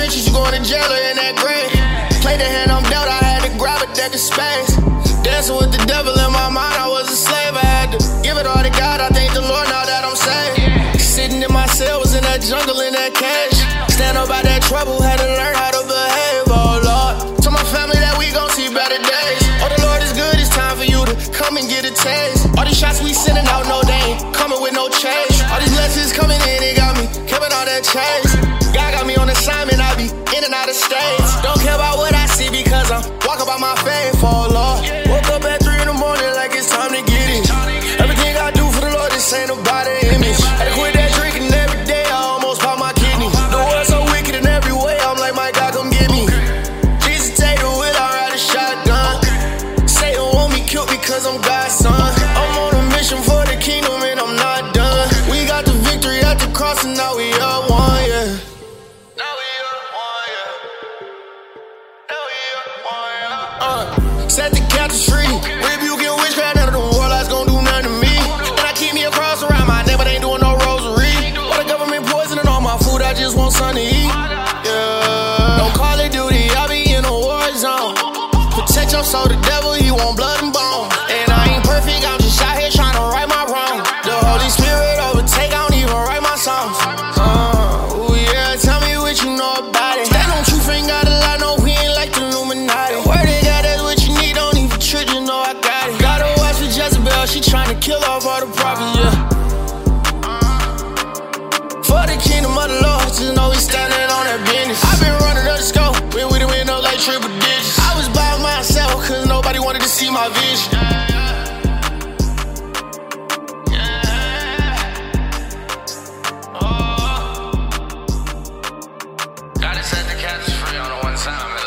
bitches, you going to jail or in that grave. Played the hand I'm dealt, I had to grab a deck of space. Dancing with the devil in my mind, I was a slave. I had to give it all to God, I thank the Lord now that I'm saved. Sitting in my cell, was in that jungle, in that cage. Stand up by that trouble, had to learn how to behave, oh Lord. Told my family that we gon' see better days. Oh, the Lord is good, it's time for you to come and get a taste. All these shots we sending out, no, they ain't coming with no change. All these blessings coming in, they got me keeping all that change. God got me on assignment, I be in and out of states. Don't care about what I see because I'm walking by my faith, oh Lord. Woke up at 3 in the morning like it's time to get it. Everything I do for the Lord, this ain't about an image. Had to quit that drinking every day, I almost popped my kidney. The world's so wicked in every way, I'm like, my God, come get me. Jesus take the wheel, I ride a shotgun. Satan want me killed because I'm God's son. I'm on a mission for the kingdom and I'm not done. We got the victory at the cross and now we are one, yeah. Set the captives free. Rebuking witchcraft, none of the warlocks gon' do nothing to me. And I keep me a cross around my neck, but ain't doing no rosary. Or the government poisoning all my food, I just want something to eat. Yeah. No Call of Duty, I be in a war zone. Protect your soul, the devil, he want blood and bone. And I ain't perfect, I'm just out here trying to right my wrong. The Holy Spirit overtake, I don't even write my songs. Ooh yeah, tell me what you know about it. Stand on truth, ain't got a lot, no, we ain't like the Illuminati. Word they got is what you need, don't even trick, you know I got it. Gotta watch with Jezebel, she tryna kill off all the prophets, yeah. For the kingdom of the Lord, just know we standing on that business. I been running up the scope, been with it, went up like triple digits. I was by myself, cause nobody wanted to see my vision. Gotta set the captives free on the one time, man.